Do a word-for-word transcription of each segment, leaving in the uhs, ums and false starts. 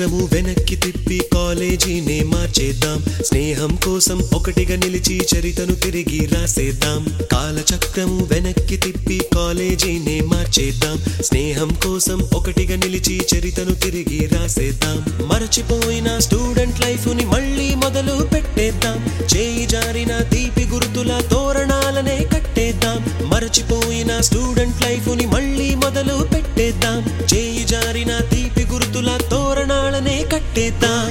చక్రము వెనక్కి తిప్పి కాలేజీనే మార్చేద్దాం. స్నేహం కోసం ఒకటిగా నిలిచి చరితను తిరిగి రాసేద్దాం. కాలచక్రము వెనక్కి తిప్పి కాలేజీనే మార్చేద్దాం. స్నేహం కోసం ఒకటిగా నిలిచి చరితను తిరిగి రాసేద్దాం. మరచిపోయిన స్టూడెంట్ లైఫ్ ని మళ్ళీ మొదలు పెట్టేద్దాం. చేయి జారిన తీపి గుర్తుల తోరణాలనే కట్టేద్దాం. మరచిపోయిన స్టూడెంట్ లైఫ్ ని మళ్ళీ మొదలు పెట్టేద్దాం. చేయి జారిన తీపి గుర్తుల తోరణాలనే కట్టేద్దాం.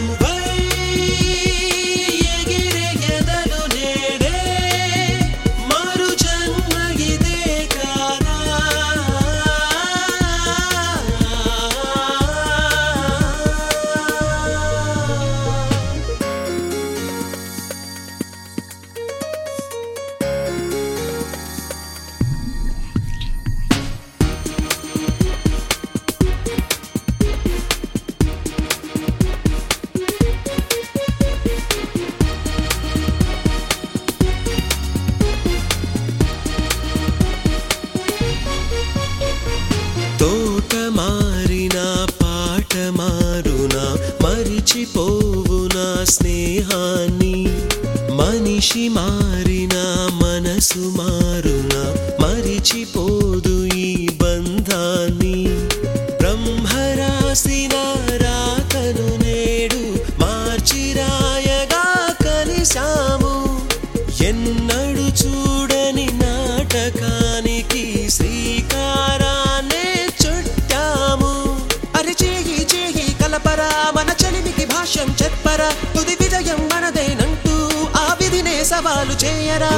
తోట మారినా పాట మారునా మరిచిపోవునా స్నేహాన్ని. మనిషి మారినా మనసు మారునా మరిచిపోదు ఈ బంధాన్ని. బ్రహ్మరాసిన రాతను నేడు మార్చి రాయగా కలిశాము. ఎన్నడు చూడని నాటకానికి శ్రీకారాన్నే చుట్టాము. అరి చేయి చేయి కలపరా మన చలిమికి భాష్యం చెప్పరా. తుది విజయం మనదేనంటూ ఆ విధినే సవాలు చేయరా.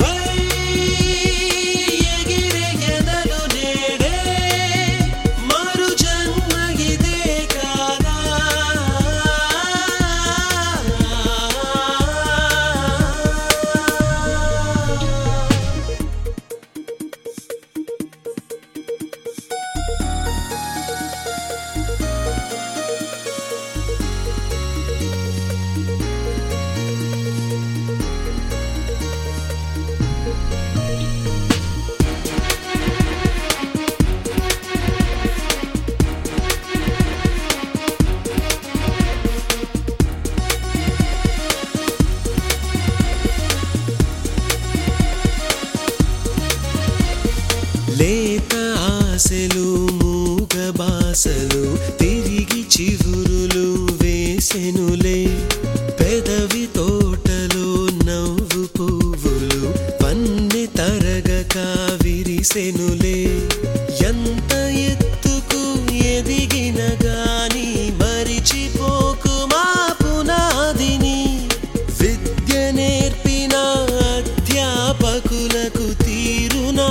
లేత ఆశలు మూగ బాసలు తిరిగి చిగురులు వేసెనులే. పెదవి తోటలో నవ్వు పువ్వులు పన్నె తరగక విరిసెనులే. ఎంత ఎత్తుకు ఎదిగిన గాని మరిచిపోకు మా పునాదిని. విద్య నేర్పిన అధ్యాపకులకు తీరునా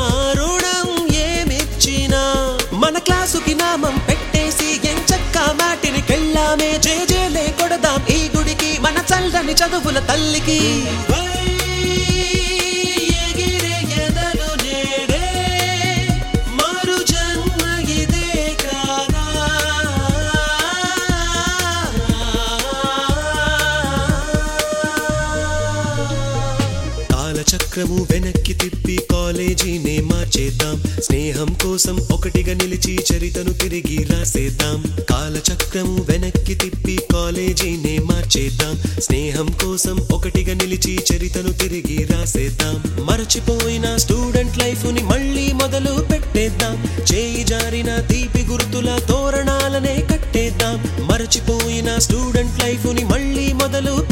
మన క్లాసుకి నామం పెట్టేసి ఎంచక్క మాటిని కెళ్ళామే. జేజేలే కొడదాం ఈ గుడికి మన చల్లని చదువుల తల్లికి. చక్రము వెనక్కి తిప్పి కాలేజీనే మార్చేద్దాం. స్నేహం కోసం ఒకటిగా నిలిచి చరితను తిరిగి రాసేద్దాం. కాలచక్రము వెనక్కి తిప్పి కాలేజీనే మార్చేద్దాం. స్నేహం కోసం ఒకటిగా నిలిచి చరితను తిరిగి రాసేద్దాం. మరచిపోయిన స్టూడెంట్ లైఫ్ ని మళ్ళీ మొదలు పెట్టేద్దాం. చేయి జారిన తీపి గుర్తుల తోరణాలనే కట్టేద్దాం. మరచిపోయిన స్టూడెంట్ లైఫ్ ని మళ్ళీ మొదలు